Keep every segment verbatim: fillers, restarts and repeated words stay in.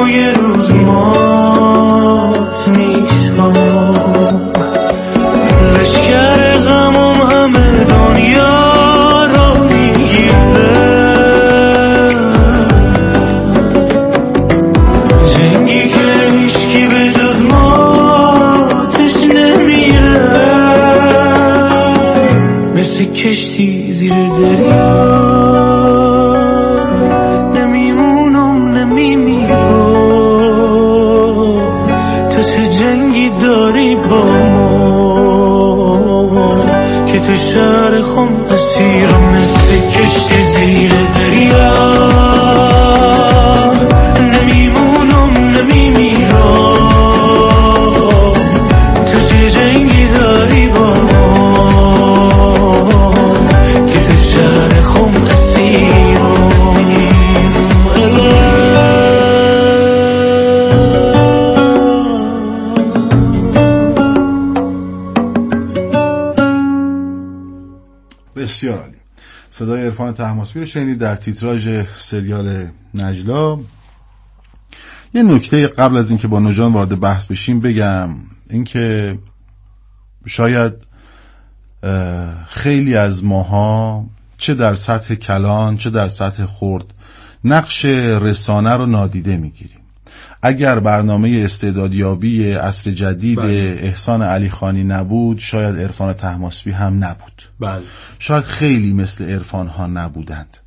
یه روز مات میشم، لشکر غمم همه دنیا رو میگیره، جنگی که هیچکی به جز ما تش نمیره، مثل کشتی زیر دریا نمیمونم نمیمیرم، تو چه جنگی داری با ما که تو شهر خم اسیرم، مثل کشتی زیر دریا نمیمونم نمیمیرم، تو چه جنگی داری با ما که تو شهر خم اسیرم. بسیار عالی. صدای عرفان طهماسبی رو شنید در تیتراژ سریال نجلا. یه نکته قبل از اینکه با نوجان وارد بحث بشیم بگم، اینکه شاید خیلی از ماها چه در سطح کلان چه در سطح خرد نقش رسانه رو نادیده میگیریم. اگر برنامه استعدادیابی عصر جدید بله. احسان علی خانی نبود، شاید عرفان طهماسبی هم نبود. بله. شاید خیلی مثل عرفان ها نبودند.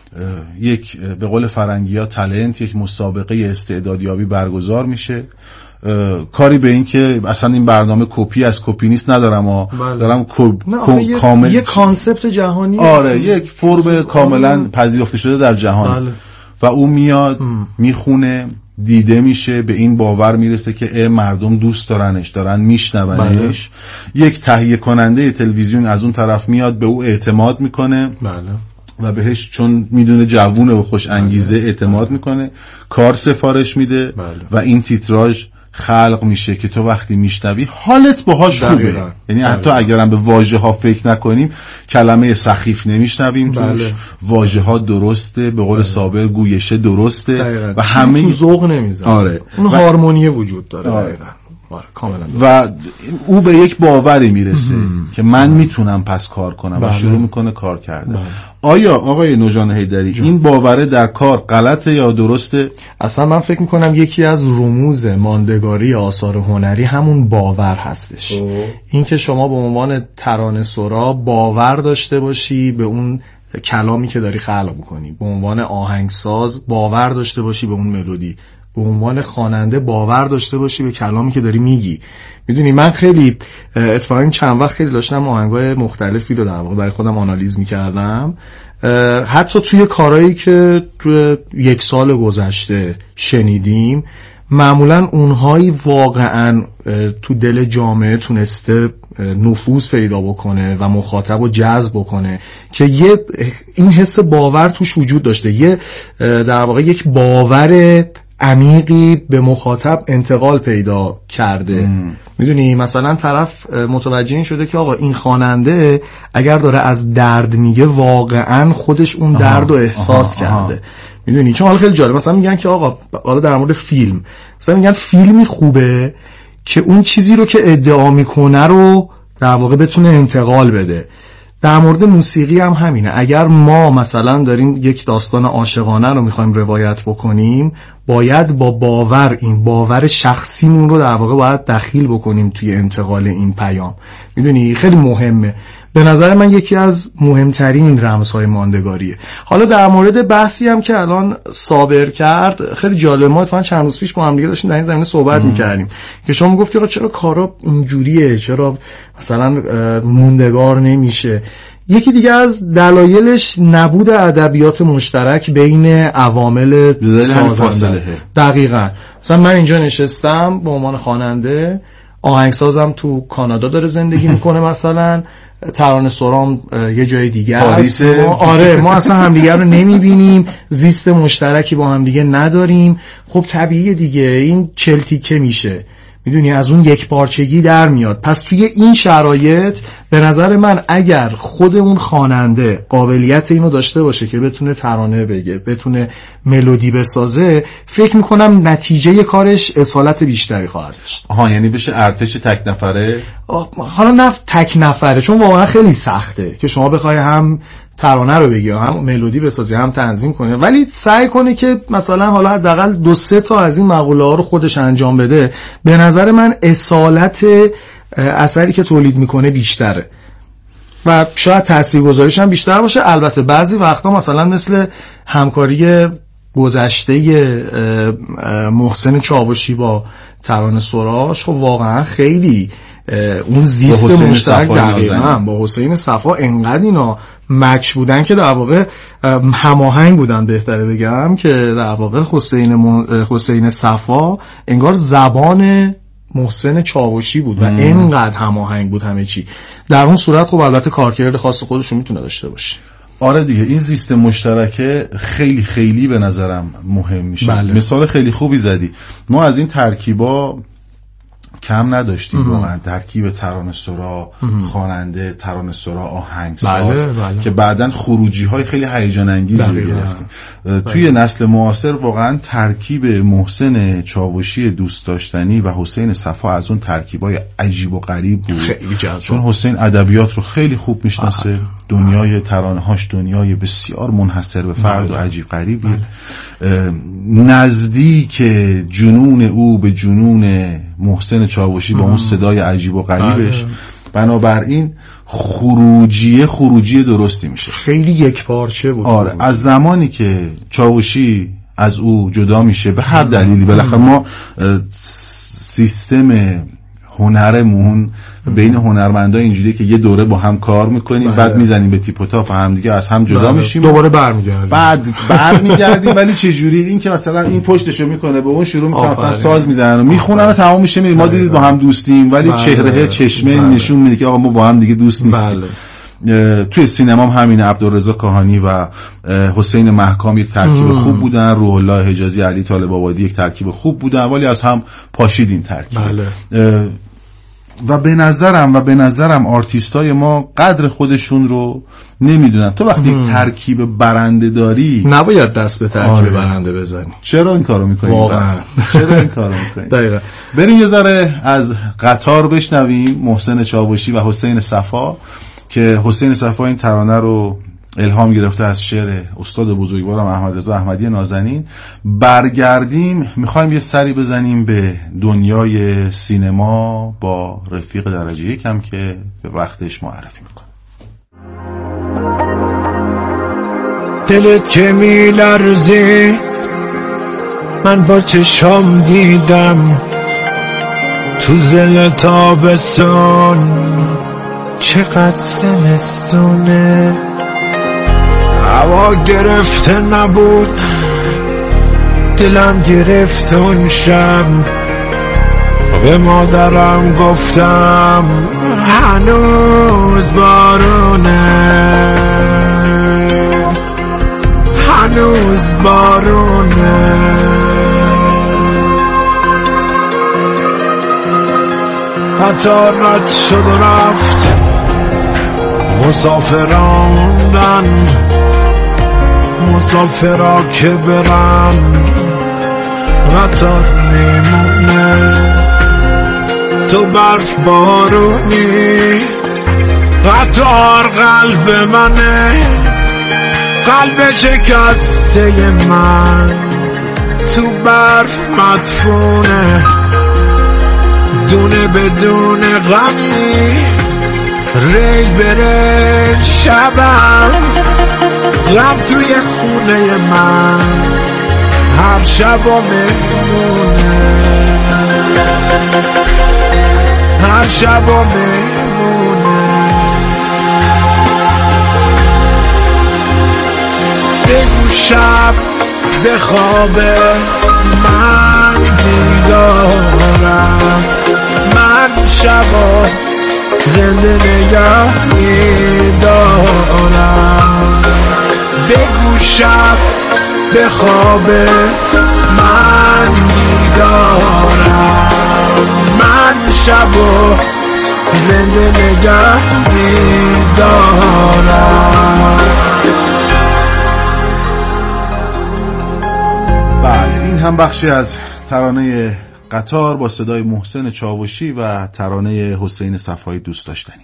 یک به قول فرنگی ها تالنت، یک مسابقه استعدادیابی برگزار میشه. کاری به این که اصلا این برنامه کپی از کپی نیست ندارم و بله. دارم کب... کامل یک کانسپت جهانی، آره یک فرم کاملا پذیرفته شده در جهان بله. و اون میاد ام. میخونه، دیده میشه، به این باور میرسه که مردم دوست دارنش، دارن میشنونش. بله. یک تهیه کننده تلویزیون از اون طرف میاد به او اعتماد میکنه بله. و بهش چون میدونه جوونه و خوش انگیزه بله. اعتماد میکنه، کار سفارش میده بله. و این تیتراژ خلق میشه که تو وقتی میشنوی حالت باهاش خوبه. یعنی حتی اگرم به واژه ها فکر نکنیم، کلمه سخیف نمیشنویم بله. توش واژه ها درسته، به قول بله. صابر گویشه درسته دقیقا. و همه تو ذوق نمیزنه. آره. اون و... هارمونی وجود داره آره. آره. کاملا و او به یک باوری میرسه که من میتونم پس کار کنم بله. و شروع میکنه کار کردن بله. آیا آقای نوجان حیدری جا. این باوره در کار غلطه یا درسته؟ اصلا من فکر میکنم یکی از رموز ماندگاری آثار هنری همون باور هستش. این که شما به عنوان ترانه سرا باور داشته باشی به اون کلامی که داری خلق میکنی، به عنوان آهنگساز باور داشته باشی به اون ملودی، به عنوان خواننده باور داشته باشی به کلامی که داری میگی. میدونی من خیلی اتفاقا چند وقت خیلی داشتم آهنگای مختلفی رو در واقع برای خودم آنالیز میکردم، حتی توی کارهایی که توی یک سال گذشته شنیدیم، معمولا اونهایی واقعا تو دل جامعه تونسته نفوذ پیدا بکنه و مخاطب رو جذب بکنه که یه این حس باور توش وجود داشته، یه در واقع یک باور عمیقی به مخاطب انتقال پیدا کرده. میدونی مثلا طرف متوجه این شده که آقا این خواننده اگر داره از درد میگه واقعا خودش اون درد رو احساس آها، کرده. میدونی چون حالا خیلی جالب مثلا میگن که آقا حالا در مورد فیلم مثلا میگن فیلمی خوبه که اون چیزی رو که ادعا میکنه رو در واقع بتونه انتقال بده. در مورد موسیقی هم همینه. اگر ما مثلا داریم یک داستان عاشقانه رو میخوایم روایت بکنیم، باید با باور، این باور شخصیمون رو در واقع باید دخیل بکنیم توی انتقال این پیام. میدونی خیلی مهمه. به نظر من یکی از مهمترین رمزهای ماندگاریه. حالا در مورد بحثی هم که الان صابر کرد، خیلی جالب، ما اتفاقا چند روز پیش با هم دیگه داشتیم در این زمینه صحبت می‌کردیم که شما گفتی آقا چرا کارا اینجوریه، چرا مثلا موندگار نمیشه. یکی دیگه از دلایلش نبود ادبیات مشترک بین عوامل سازنده. دقیقاً. مثلا من اینجا نشستم به عنوان خواننده، آهنگسازم تو کانادا داره زندگی میکنه، مثلا ترانه سرام یه جای دیگه است. آره ما اصلا همدیگه رو نمیبینیم، زیست مشترکی با همدیگه نداریم. خب طبیعیه دیگه، این چل تیکه میشه. میدونی از اون یک پارچگی در میاد. پس توی این شرایط به نظر من اگر خود اون خواننده قابلیت اینو داشته باشه که بتونه ترانه بگه، بتونه ملودی بسازه، فکر میکنم نتیجه کارش اصالت بیشتری خواهد داشت. آها، یعنی بشه ارتش تک نفره؟ حالا نه تک نفره، چون واقعا خیلی سخته که شما بخوای هم ترانه رو بگی هم ملودی بسازی هم تنظیم کنی، ولی سعی کنه که مثلا حالا حداقل دو سه تا از این مقوله ها رو خودش انجام بده. به نظر من اصالت اثری که تولید میکنه بیشتره و شاید تاثیرگذاریش هم بیشتر باشه. البته بعضی وقتا مثلا مثل همکاری گذشته محسن چاوشی با ترانه سراش خب واقعا خیلی اون زیست مشترک دقیقاً با حسین صفا انقدر اینا مچ بودن که در واقع هماهنگ بودن، بهتره بگم که در واقع حسین م... حسین صفا انگار زبان محسن چاوشی بود و اینقدر هماهنگ بود همه چی. در اون صورت خب البته کارکرد خاص خودشون میتونه داشته باشه. آره دیگه، این زیست مشترکه خیلی خیلی به نظرم مهم میشه. بله. مثال خیلی خوبی زدی. ما از این ترکیبا کم نداشتیم واقعا، ترکیب ترانه سرا، خواننده، ترانه سرا، آهنگساز، بله، بله. که بعدن خروجی های خیلی هیجان انگیزی گرفتیم. توی نسل معاصر واقعا ترکیب محسن چاوشی دوست داشتنی و حسین صفا از اون ترکیبای عجیب و غریب بود، خیلی جذاب. چون حسین ادبیات رو خیلی خوب میشناسه، دنیای ترانه هاش دنیای بسیار منحصر به فرد و عجیب غریبی، نزدیک جنون او به جنون محسن چاوشی با اون صدای عجیب و غریبش. بنابراین خروجیه خروجی درستی میشه، خیلی یک پارچه بود. آره، از زمانی که چاوشی از او جدا میشه به هر دلیلی، بالاخره ما سیستم هنرمون بین هنرمندا اینجوریه که یه دوره با هم کار میکنیم، بعد میزنیم به تیپ و تاپ هم دیگه از هم جدا میشیم، دوباره برمیگردیم، بعد برمیگردیم. ولی چه جوری؟ این که مثلا این پشتشو میکنه به اون شروع میکنه مثلا ساز میزنن و میخونن و تمام میشه. ما دیدید با هم دوستیم، ولی چهره چشمه نشون میده که آقا ما با هم دیگه دوست نیستیم. توی سینما هم همین، عبدالرضا کاهانی و حسین محکام یک ترکیب ام. خوب بودن، روح الله حجازی، علی طالب آبادی یک ترکیب خوب بودن، ولی از هم پاشید این ترکیب. بله. و به نظرم و به نظرم آرتیستای ما قدر خودشون رو نمیدونن. تو وقتی یک ترکیب برنده داری نباید دست به ترکیب آره. برنده بزنی. چرا این کارو میکنی؟ واقعا چرا این کارو میکنی؟ دقیقاً. بریم یه ذره از قطار بشنویم محسن چاوشی و حسین صفا، که حسین صفا این ترانه رو الهام گرفته از شعر استاد بزرگوارم احمد رضا احمدی نازنین. برگردیم میخوایم یه سری بزنیم به دنیای سینما با رفیق درجه یکم که به وقتش معرفی میکنه. دلت که میلرزی من با چشام دیدم، تو زل تابستون چقدر زمستونه، هوا گرفته نبود دلم گرفت اون شب، به مادرم گفتم هنوز بارونه، هنوز بارونه. حتی رد شد و رفت مسافران، مسافرا که برن قطار میمونه، تو برف بارونی قطار قلب منه، قلب شکسته من تو برف مدفونه، دونه بدون غمی ریل بره شبم، غم توی خونه من هر شب و مهمونه، هر شب و مهمونه. بگو شب به خواب من بیدارم، من شبا زنده نگه میدارم. بگو شب به خواب من بیدارم، بخشی از ترانه قطار با صدای محسن چاوشی و ترانه حسین صفایی دوست داشتنی.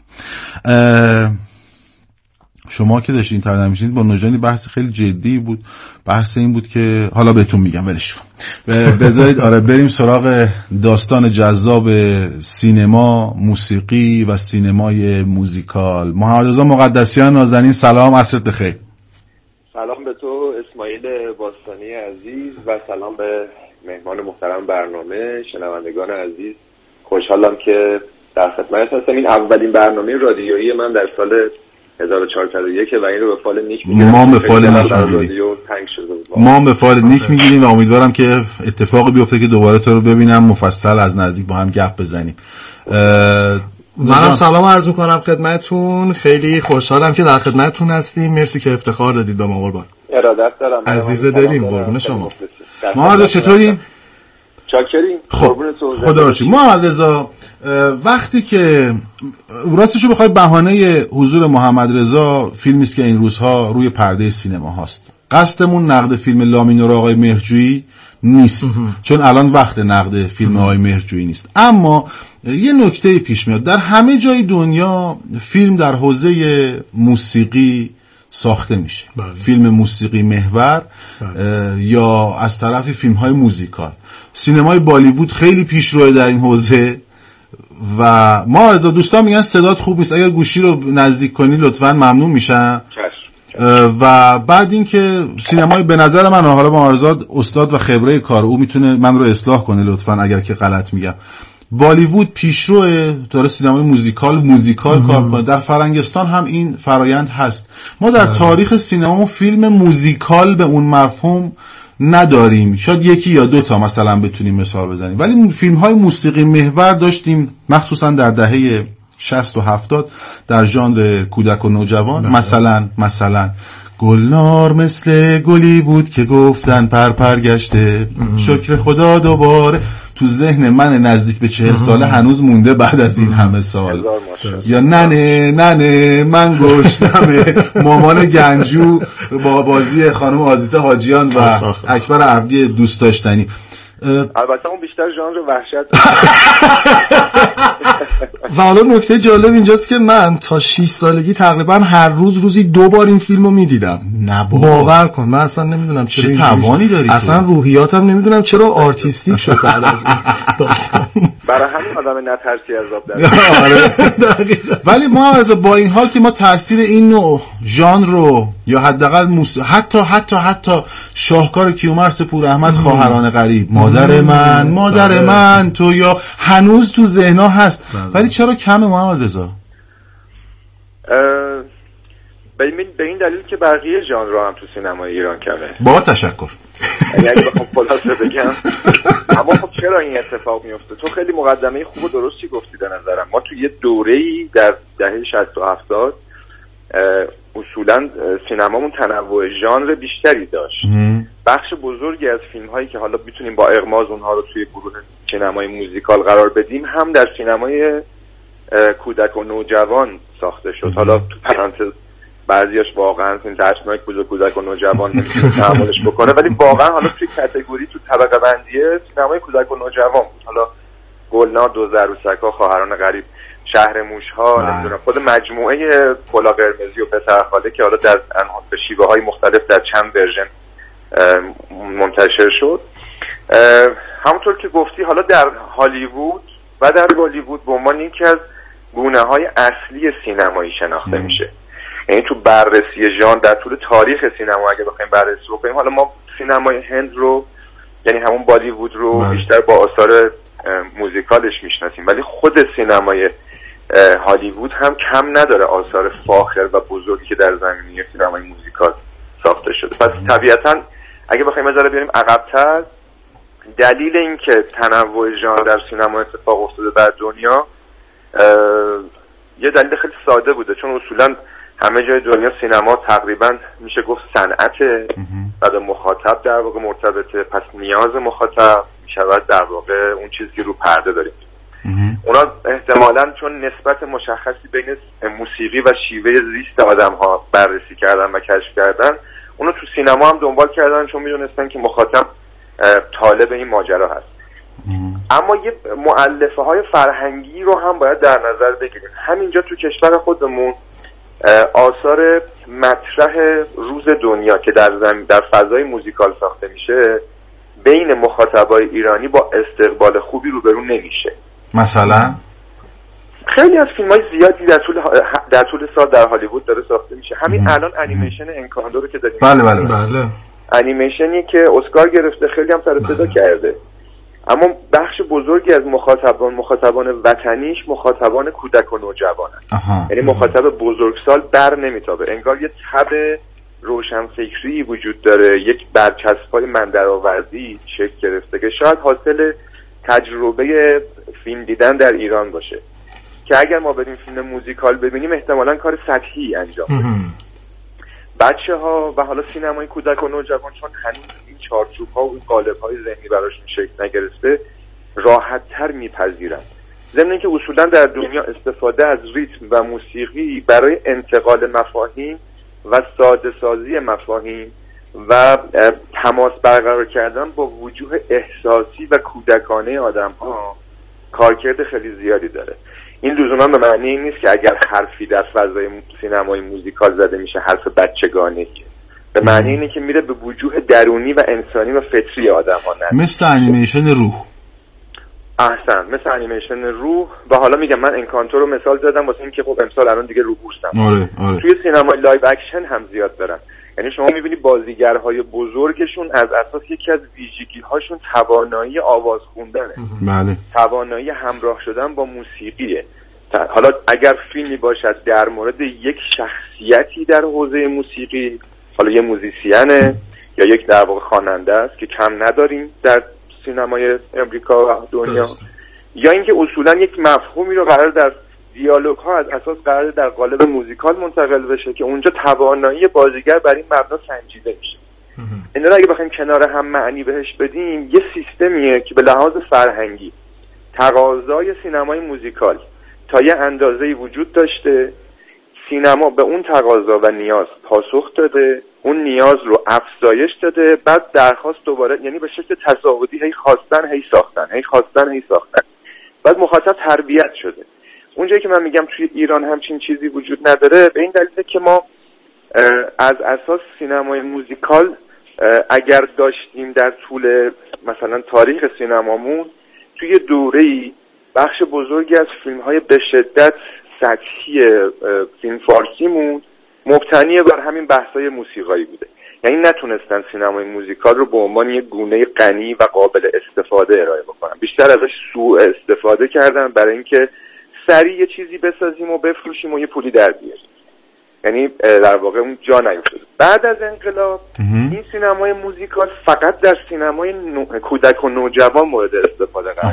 شما که داشتین ترانه میشین با نوجانی بحث خیلی جدی بود. بحث این بود که حالا بهتون میگم ولش کن. بذارید آره بریم سراغ داستان جذاب سینما، موسیقی و سینمای موزیکال. محمد رضا مقدسیان نازنین، سلام، عصرت بخیر. سلام به تو اسماعیل باستانی عزیز و سلام به مهمان محترم برنامه، شنوندگان عزیز. خوشحالم که در خدمت هستم. این اولین برنامه رادیویی من در سال هزار و چهارصد و یک و این رو به فال نیک میگیرم. ما به فال نیک میگیریم. ما به فال نیک میگیریم و امیدوارم که اتفاقی بیفته که دوباره تو رو ببینم مفصل از نزدیک با هم گپ بزنیم. منم سلام عرض میکنم خدمتتون. خیلی خوشحالم که در خدمتتون هستیم. مرسی که افتخار دادید به ما قربان. ارادت دارم. عزیز دلیم، قربون شما. محمد رضا چطوری؟ چاکریم. خب خدا رو شکر. محمد رضا وقتی که راستشو بخوای بهانه حضور محمد رضا فیلمی است که این روزها روی پرده سینما هست. قصدمون نقد فیلم لامینور آقای مهرجویی نیست چون الان وقت نقد فیلم آقای مهرجویی نیست، اما یه نکته پیش میاد. در همه جای دنیا فیلم در حوزه موسیقی ساخته میشه. بله. فیلم موسیقی محور یا از طرف فیلم های موزیکال. سینمای بالیوود خیلی پیشروه در این حوزه و ما از دوستان میگن صدات خوب نیست، اگر گوشی رو نزدیک کنی لطفاً ممنون میشم. و بعد اینکه سینمای به نظر من، حالا با آرزاد استاد و خبره کار او میتونه من رو اصلاح کنه لطفاً اگر که غلط میگم، بالیوود پیشرو داره سینمای موزیکال موزیکال کار کنه. در فرنگستان هم این فرایند هست. ما در تاریخ سینما فیلم موزیکال به اون مفهوم نداریم، شاید یکی یا دو تا مثلا بتونیم مثال بزنیم، ولی فیلم های موسیقی محور داشتیم مخصوصا در دهه شصت و هفتاد در ژانر کودک و نوجوان. مثلا مثلا گلنار مثل گلی بود که گفتن پر پر گشته، شکر خدا دوباره تو ذهن من نزدیک به چهل ساله هنوز مونده بعد از این همه سال. یا ننه ننه من گشتمه، مامان گنجو با بازی خانم آزیتا حاجیان و اکبر عبدی دوست داشتنی. البته اون بیشتر ژانر وحشت. و حالا نکته جالب اینجاست که من تا شش سالگی تقریبا هر روز روزی دو بار این فیلمو میدیدم. نه باور کن من اصلا نمیدونم چرا چه توانی داری، اصلا روحیاتم نمیدونم چرا آرتیستیک شد بعد از این داستان. برای همین آدم نترسی عذاب داره. آره ولی ما از با این حال که ما تاثیر این نوع ژانر رو یا حداقل موس... حتی حتی حتی شاهکار کیومرث پور احمد خواهران غریب، مادر من مادر بله. من تو، یا هنوز تو ذهن‌ها هست بله. ولی چرا کمه محمد رضا؟ به این دلیل که بقیه ژانرها هم تو سینمای ایران کمه. با تشکر. یعنی اگه بخوام خلاصه بگم اما خب چرا این اتفاق میفته؟ تو خیلی مقدمه خوب و درستی گفتی به نظرم. ما تو یه دوره‌ای در دهه شصت و هفتاد اصولا سینمامون تنوع ژانر بیشتری داشت. بخش بزرگی از فیلم هایی که حالا میتونیم با اغماز اونها رو توی گروه سینمای موزیکال قرار بدیم هم در سینمای کودک و نوجوان ساخته شد. حالا تو پرانتز بعضیاش واقعا این درسناک بود و کودک و نوجوان نمیتونه تحملش بکنه، ولی واقعا حالا توی کاتگوری تو طبقه بندی سینمای کودک و نوجوان بود. حالا گلنار، دو عروسک‌ها، خواهران غریب، شهر موش‌ها، نمیدونم خود مجموعه کلا قرمزی و پسر خاله که حالا در به شیوه‌های مختلف در چند ورژن منتشر شد. همونطور که گفتی حالا در هالیوود و در بالیوود به عنوان یکی از گونه‌های اصلی سینمایی شناخته میشه. یعنی تو بررسی ژانر در طول تاریخ سینما اگه بخوایم بررسی بکنیم، حالا ما سینمای هند رو یعنی همون بالیوود رو من. بیشتر با آثار موزیکالش میشناسیم، ولی خود سینمای هالیوود هم کم نداره آثار فاخر و بزرگی که در زمینه سینمای موزیکال ساخته شده. پس طبیعتاً اگه بخوایم از بریم عقب‌تر، دلیل این که تنوع ژانر در سینما اتفاق افتاده در دنیا یه دلیل خیلی ساده بوده، چون اصولاً همه جای دنیا سینما تقریبا میشه گفت صنعته و به مخاطب در واقع مرتبطه، پس نیاز مخاطب میشود در واقع اون چیزی که رو پرده داریم. اونا احتمالاً چون نسبت مشخصی بین موسیقی و شیوه زیست آدم ها بررسی کردن و کشف کردن، اونو تو سینما هم دنبال کردن، چون میدونستن که مخاطب طالب این ماجرا هست. اما یه مؤلفه های فرهنگی رو هم باید در نظر بگیریم. همینجا تو کشور خودمون آثار مطرح روز دنیا که در زمین در فضای موزیکال ساخته میشه بین مخاطبای ایرانی با استقبال خوبی روبرو نمیشه. مثلا خیلی از فیلم‌های زیادی در طول در طول سال در هالیوود داره ساخته میشه. همین ام. الان انیمیشن انکاندو رو که داریم، بله بله بله انیمیشنی که اسکار گرفته، خیلی هم سر صدا کرده، اما بخش بزرگی از مخاطبان مخاطبان وطنیش مخاطبان کودک و نوجوانن. یعنی مخاطب بزرگسال بر نمیتابه. انگار یه تب روشنفکری وجود داره، یک برچسب‌های مندرآوردی شکل گرفته که شاید حاصل تجربه فیلم دیدن در ایران باشه، که اگر ما بریم فیلم موزیکال ببینیم احتمالاً کار سطحی انجام بدیم. بچه ها و حالا سینمای کودک و نوجوان چون هنوز این چارچوب ها و این قالب های ذهنی براش شکل نگرفته راحت تر میپذیرن. ضمن اینکه اصولا در دنیا استفاده از ریتم و موسیقی برای انتقال مفاهیم و ساده سازی مفاهیم و تماس برقرار کردن با وجوه احساسی و کودکانه آدم ها کارکرد خیلی زیادی داره. این لزوما به معنی این نیست که اگر حرفی در فضای سینمای موزیکال زده میشه حرف بچگانه، که به معنی اینه که میره به وجوه درونی و انسانی و فطری آدم ها. نه مثل انیمیشن روح. احسن، مثل انیمیشن روح. و حالا میگم من انکانتو رو مثال زدم واسه این که خب امسال الان دیگه رو بورسم. آره آره. توی سینمای لایو اکشن هم زیاد دارن. یعنی شما میبینی بازیگرهای بزرگشون از اساس یکی از ویژگی هاشون توانایی آواز خوندنه. بله. توانایی همراه شدن با موسیقیه. حالا اگر فیلمی باشد در مورد یک شخصیتی در حوزه موسیقی، حالا یه موزیسینه یا یک در واقع خواننده است که کم نداریم در سینمای امریکا و دنیا دست. یا اینکه اصولا یک مفهومی رو قرار در دیالوگ ها از اساس قرار در قالب موزیکال منتقل بشه که اونجا توانایی بازیگر بر این مبنا سنجیده میشه. اینا رو اگه بخوایم کنار هم معنی بهش بدیم، یه سیستمیه که به لحاظ فرهنگی تقاضای سینمای موزیکال تا یه اندازه‌ای وجود داشته، سینما به اون تقاضا و نیاز پاسخ داده، اون نیاز رو افزایش داده، بعد درخواست دوباره، یعنی به شکل تصاعدی هی خواستن هی ساختن هی خواستن هی ساختن، بعد مخاطب تربیت شده. اونجایی که من میگم توی ایران همچین چیزی وجود نداره به این دلیله که ما از اساس سینمای موزیکال اگر داشتیم در طول مثلا تاریخ سینمامون توی دوره‌ای بخش بزرگی از فیلم‌های به شدت سطحی فیلم فارسیمون مبتنی بر همین بحث‌های موسیقایی بوده. یعنی نتونستن سینمای موزیکال رو به عنوان یک گونه غنی و قابل استفاده ارائه بکنن، بیشتر ازش سوء استفاده کردن برای اینکه سریع یه چیزی بسازیم و بفروشیم و یه پولی در بیاریم. یعنی در واقع اون جا نیفتاد. بعد از انقلاب این سینمای موزیکال فقط در سینمای نو... کودک و نوجوان مورد استفاده قرار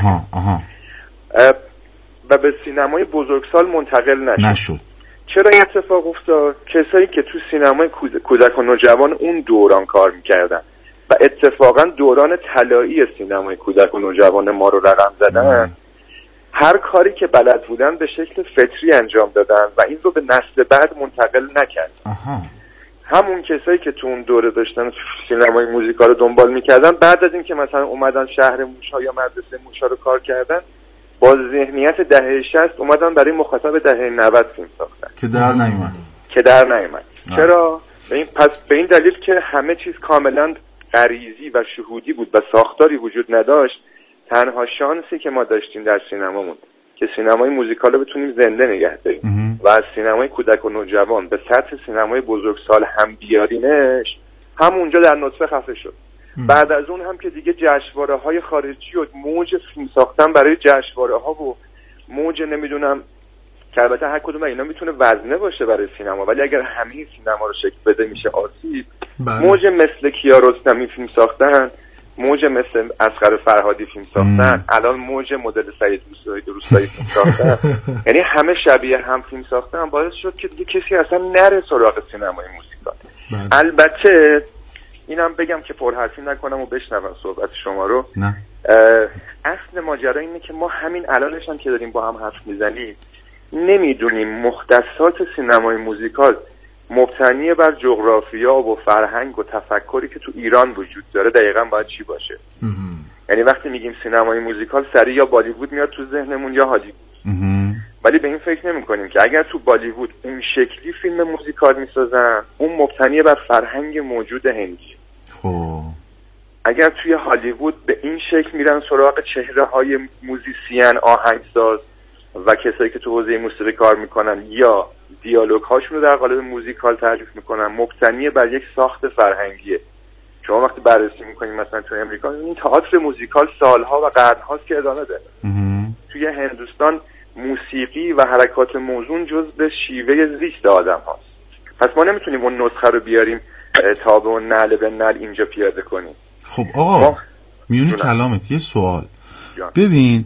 گرفت و به سینمای بزرگسال منتقل نشد. نشد. چرا این اتفاق افتاد؟ کسایی که تو سینمای کودک و نوجوان اون دوران کار میکردن و اتفاقا دوران طلایی سینمای کودک و نوجوان ما رو رقم زدن، هر کاری که بلد بودن به شکل فطری انجام دادن و این رو به نسل بعد منتقل نکردن. همون کسایی که تو اون دوره داشتن سینمای موزیکال رو دنبال میکردن، بعد از این که مثلا اومدن شهر موشا یا مدرسه موشا رو کار کردن، با ذهنیت دهه شصت اومدن برای مخاطب دهه نود فیلم ساختن که در نیومد که در نیومد چرا؟ به این پس به این دلیل که همه چیز کاملا غریزی و شهودی بود و ساختاری وجود نداشت. تنها شانسی که ما داشتیم در سینمامون که سینمای موزیکال رو بتونیم زنده نگه داریم و از سینمای کودک و نوجوان به سطح سینمای بزرگسال هم بیارینش، همونجا در نطفه خفه شد. بعد از اون هم که دیگه جشنواره های خارجی و موج فیلم ساختن برای جشنواره ها و موج نمیدونم که البته هر کدوم اینا میتونه وزنه باشه برای سینما، ولی اگر همه سینما رو شکل بده میشه آسیب. موج مثل کیارستمی فیلم ساختن، موج مثل اصغر فرهادی فیلم ساختن، الان موج مدل سعید روستایی فیلم ساختن، یعنی همه شبیه هم فیلم ساختن، باعث شد که دیگه کسی اصلا نره سراغ سینمای موزیکال. البته اینم بگم که پرحرفی نکنم و بشنوم صحبت شما رو. نه. اصل ماجرا اینه که ما همین الانش هم که داریم با هم حرف میزنیم نمیدونیم مختصات سینمای موزیکال مبتنی بر جغرافیا و فرهنگ و تفکری که تو ایران وجود داره دقیقاً باید چی باشه. یعنی وقتی میگیم سینمای موزیکال سریع یا بالیوود میاد تو ذهنمون یا هالیوود، ولی به این فکر نمی کنیم که اگر تو بالیوود اون شکلی فیلم موزیکال میسازن اون مبتنی بر فرهنگ موجود هندی. خب اگر توی هالیوود به این شکل میرن سراغ چهره های موزیسین، آهنگساز و کسایی که تو حوزه موسیقی کار میکنن یا دیالوگ هاشون رو در قالب موزیکال تعریف میکنن، مبتنی بر یک ساخت فرهنگیه. شما وقتی بررسی میکنید مثلا تو امریکا این تئاتر موزیکال سالها و قرنهاست که ادامه داره. توی هندوستان موسیقی و حرکات موزون جزء شیوه زیست آدم هاست. پس ما نمیتونیم اون نسخه رو بیاریم تا به اون نعل به نعل اینجا پیاده کنیم. خب آقا میونی کلامت یه سوال جان. ببین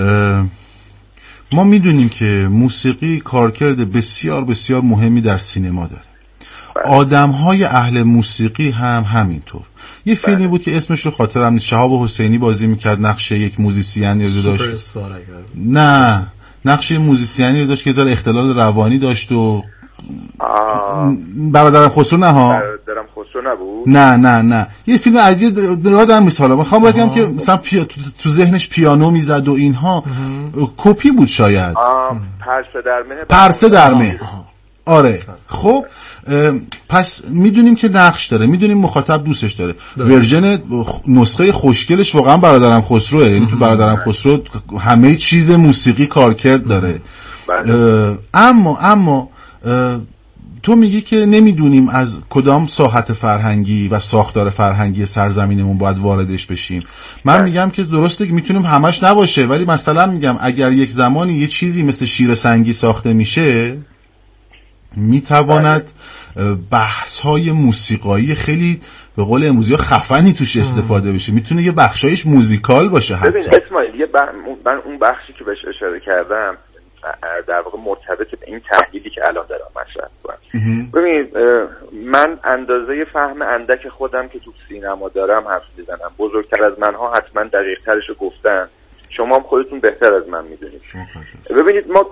ما میدونیم که موسیقی کارکرد بسیار بسیار مهمی در سینما داره. آدم‌های اهل موسیقی هم همینطور. یه فیلمی بله. بود که اسمش رو خاطرم نیست، شهاب حسینی بازی میکرد نقش یک موزیسین رو داشت. نه نقش موزیسینی رو داشت که ذره اختلال روانی داشت و برادرم خسرو نه ها برادرم خسرو نبود. نه نه نه یه فیلم عجیب یادم نیست. حالا میخوام بگم که مثلا پی... تو ذهنش پیانو میزد و اینها کپی بود شاید. پرسه در مه پرسه در مه آره. خب پس میدونیم که نقش داره، میدونیم مخاطب دوستش داره. ورژن نسخه خوشگلش واقعا برادرم خسروه، یعنی تو برادرم خسرو همه چیز موسیقی کارکرد داره. اما اما تو میگی که نمیدونیم از کدام ساحت فرهنگی و ساختار فرهنگی سرزمینمون باید واردش بشیم. من بله. میگم که درسته که میتونیم همش نباشه، ولی مثلا میگم اگر یک زمانی یه چیزی مثل شیر سنگی ساخته میشه میتواند بحث‌های موسیقایی خیلی به قول امروزی خفنی توش استفاده بشه. میتونه یه بخشایش موزیکال باشه حتی. ببین اسماعیل یه بح... من اون بخشی که بهش اشاره کردم در واقع مرتبط به این تحلیلی که الان دارم مطرح می‌کنم. ببین من اندازه فهم اندک خودم که تو سینما دارم حرف میزنم. بزرگتر از منها حتما دقیق‌ترش رو گفتن. شما هم خودتون بهتر از من میدونید. ببینید ما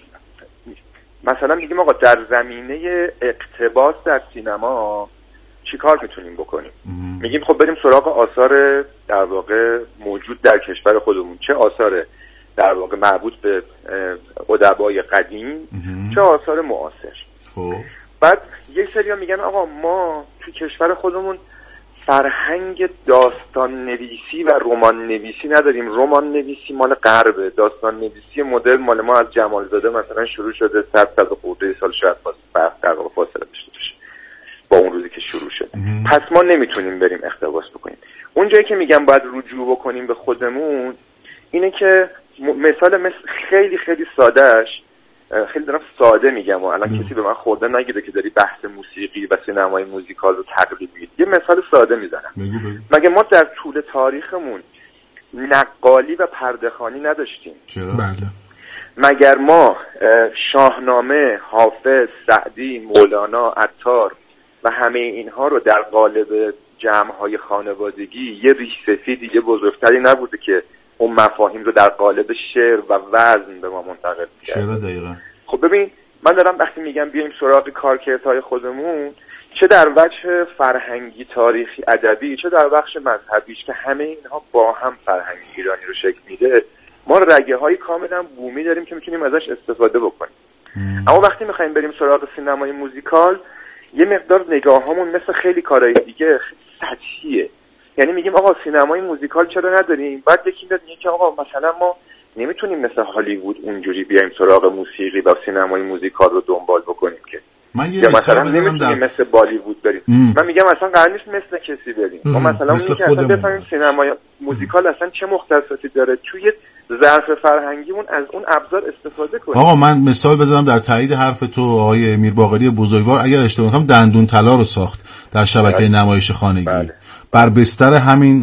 مثلا میگیم آقا در زمینه اقتباس در سینما چی کار میتونیم بکنیم؟ میگیم خب بریم سراغ آثار در واقع موجود در کشور خودمون، چه آثار در واقع مربوط به ادبای قدیم چه آثار معاصر. خب بعد یک سری ها میگن آقا ما تو کشور خودمون فرهنگ داستان نویسی و رمان نویسی نداریم. رمان نویسی مال غربه، داستان نویسی مدرن مال ما از جمالزاده مثلا شروع شده، صد سال خورده سال شاید در واقع فاصله داشته باشه با اون روزی که شروع شد. پس ما نمیتونیم بریم اقتباس بکنیم. اون جایی که میگم باید رجوع بکنیم به خودمون اینه که مثال مثل خیلی خیلی سادهش، خیلی دارم ساده میگم و الان کسی به من خورده نگیره که داری بحث موسیقی و سینمای موزیکال رو تقلید میگی. یه مثال ساده میزنم. مگه ما در طول تاریخمون نقالی و پرده‌خوانی نداشتیم؟ چرا؟ بله. مگر ما شاهنامه، حافظ، سعدی، مولانا، عطار و همه اینها رو در قالب جمع‌های خانوادگی یه ریش سفیدی یه بزرگتری نبوده که اون مفاهیم رو در قالب شعر و وزن به ما منتقل کرد؟ چرا دقیقا؟ خب ببین من دارم وقتی میگم بیایم سراغ کارکردهای خودمون، چه در وجه فرهنگی، تاریخی، ادبی، چه در بخش مذهبیش که همه اینها با هم فرهنگ ایرانی رو شکل میده، ما رگه های کاملا بومی داریم که میتونیم ازش استفاده بکنیم. ام. اما وقتی میخوایم بریم سراغ سینمای موزیکال یه مقدار نگاهامون مثل خیلی کارهای دیگه سطحیه. یعنی میگیم آقا سینمای موزیکال چرا نداریم؟ بعد یکی میاد میگه که آقا مثلا ما نمیتونیم مثل هالیوود اونجوری بیایم سراغ موسیقی و سینمای موزیکال رو دنبال بکنیم که من یا مثلا نمیتونیم در... مثل بالیوود بریم. ام. من میگم اصلا قرار نیست مثل کسی بریم. ما مثلا میگیم که اصلا بفهمیم سینمای موزیکال اصلا چه مختصاتی داره، توی ظرف فرهنگیمون از اون ابزار استفاده کنیم. آقا من مثال بزنم در تایید حرف تو آقای میرباقری بزرگوار. اگر اشتباه نکنم دندون طلا رو ساخت در شبکه بله. نمایش خانگی. بله. بر بستر همین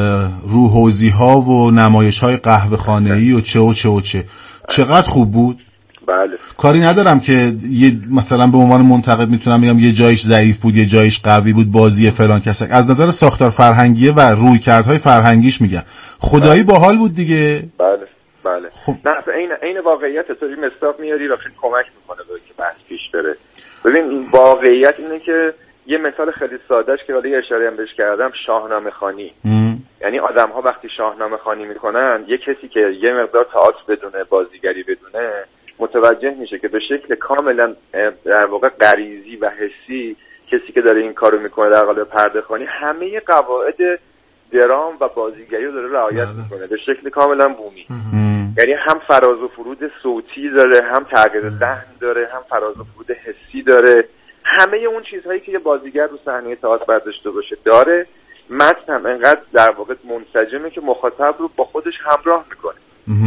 روحوزی ها و نمایش های قهوه خانه‌ای و چه و چه و چه. چقدر خوب بود. بله. کاری ندارم که یه مثلا به عنوان منتقد میتونم بگم یه جایش ضعیف بود یه جایش قوی بود، بازی فلان کسک. از نظر ساختار فرهنگیه و رویکردهای فرهنگیش میگم خدایی باحال بود دیگه. بله بله. خب. نه اصلا این این واقعیت تو مصداق میاری و خیلی کمک میکنه به که بحث پیش بره. ببین این واقعیت اینه که یه مثال خیلی سادهش که ولی اشاره هم بهش کردم، شاهنامه خوانی. یعنی آدم ها وقتی شاهنامه خوانی میکنن، یه کسی که یه مقدار تئاتر بدونه، بازیگری بدونه، متوجه میشه که به شکل کاملا در واقع غریزی و حسی کسی که داره این کارو میکنه در قالب پرده خوانی همه قواعد درام و بازیگری رو داره رعایت میکنه به شکل کاملا بومی. یعنی هم فراز و فرود صوتی داره، هم تغییر لحن داره، هم فراز و فرود حسی داره. همه اون چیزهایی که یه بازیگر رو صحنه تئاتر باید داشته باشه داره. متن هم انقدر در واقع منسجمه که مخاطب رو با خودش همراه میکنه.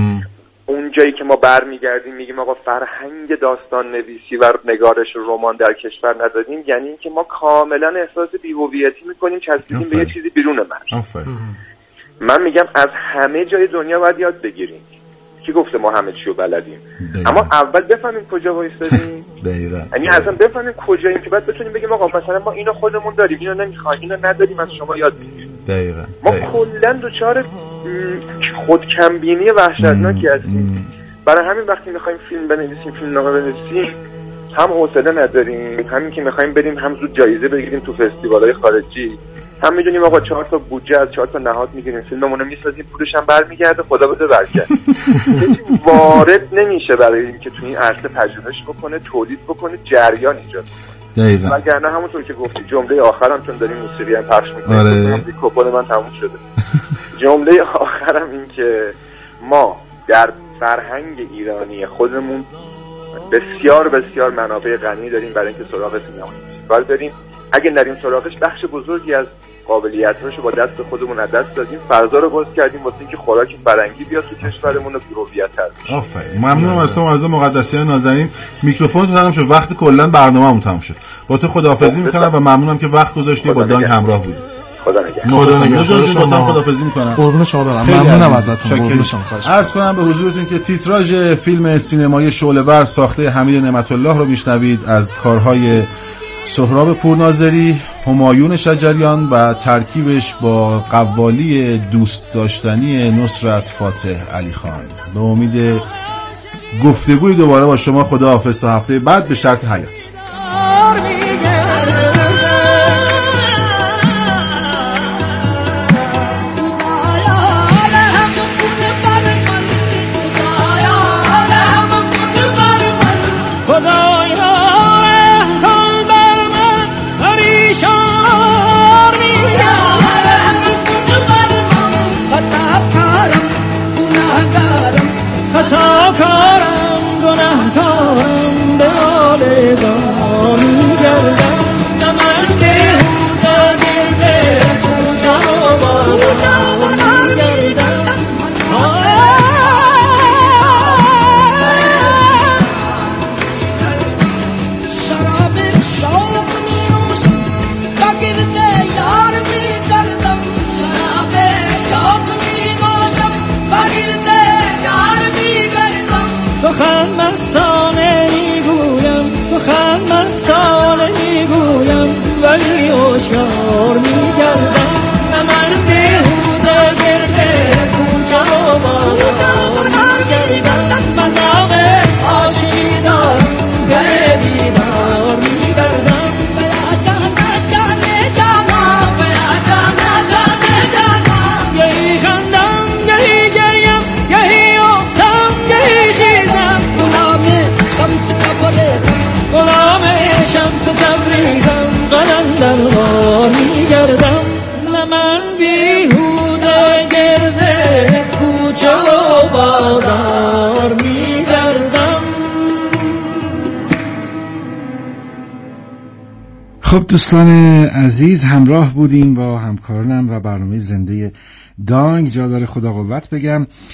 اون جایی که ما برمیگردیم میگیم آقا فرهنگ داستان نویسی و نگارش رمان در کشور ندادیم، یعنی اینکه ما کاملا احساس بی‌هویتی میکنیم، چسبیدیم به یه چیزی بیرون من. من میگم از همه جای دنیا باید یاد بگیریم. کی گفته ما همه چی رو بلدیم؟ اما اول بفهمیم کجا وایسادیم. دقیقاً. یعنی اصلا بفهمیم کجاییم که بعد بتونیم بگیم آقا مثلا ما اینو خودمون داریم، اینو نمیخوایم، اینو نداریم، از شما یاد بگیریم. دقیقاً. ما کلا دوچار خودکمبینی وحشتناکی هستیم. برای همین وقتی میخوایم فیلم بنویسیم، فیلمنامه بنویسیم، هم حوصله نداریم، همین که میخوایم بریم هم زود جایزه بگیریم تو فستیوال‌های خارجی، هم میدونیم آقا چهار تا بودجه از چهار تا نهاد میگیریم، فیلممون رو میسازیم، پولش هم برمیگرده، خدا بده برکت. کسی وارد نمیشه برای اینکه تو این عرصه پژوهش بکنه، تولید بکنه، جریان ایجاد کنه. دقیقاً. وگرنه همونطور که گفتی جمله آخرم چون داریم موسیقی هم پخش می‌کنیم، آره. کوپن من تموم شده. جمله آخرم این که ما در فرهنگ ایرانی خودمون بسیار بسیار منابع غنی داریم برای اینکه سراغ سینما فستیوال بریم. اگه نریم سراغش بخش بزرگی از قابلیت‌هاشو با دست خودمون از دست دادیم، فضا رو باز کردیم واسه اینکه خوراک فرنگی بیاد تو کشورمون و هویت بشه. آفرین. ممنونم از تو معزز مقدسیان نازنین. میکروفون تمام شد، وقت کلا برنامه‌مون تمام شد. با تو خداحافظی می‌کنم و ممنونم که وقت گذاشتی با دانگ همراه بودی. خدا نگهدار. خدا نگهدار. شما خداحافظی می‌کنم. قربون شما برم. ممنونم ازتون. قربون شما. عرض کنم به حضورتون که تیتراژ فیلم سینمایی شعله‌ور ساخته حمید نعمت الله رو میشنوید از کارهای سهراب پورناظری، همایون شجریان و ترکیبش با قوالی دوست داشتنی نصرت فاتح علی خان. به امید گفتگوی دوباره با شما. خداحافظ تا هفته بعد به شرط حیات. خطاکارم گناهکارم به آلگاه میگردم نه من که در گرده کوچه و بازار میگردم شراب شوق میروشم تا گرده یار میگردم شراب شوق میروشم تا گرده سخن مستانه میگویم، سخن مستانه میگویم، ولی هوشیار میگردم نه من بیهوده گرده کوچه و بازار میگردم مذاق عاشقی دارم گره دیدار میگردم بیا جان جان جانا بیا جان جان جانا یهی خندم یهی گریم یهی افتم یهی خیزم شمس تبریزم غلام شمس تبریزم قلندر بار میگردم نه من بیهوده گرده کوچه و بازار میگردم. خب دوستان عزیز، همراه بودیم با همکارانم و برنامه زنده دانگ. جا داره خدا قوت بگم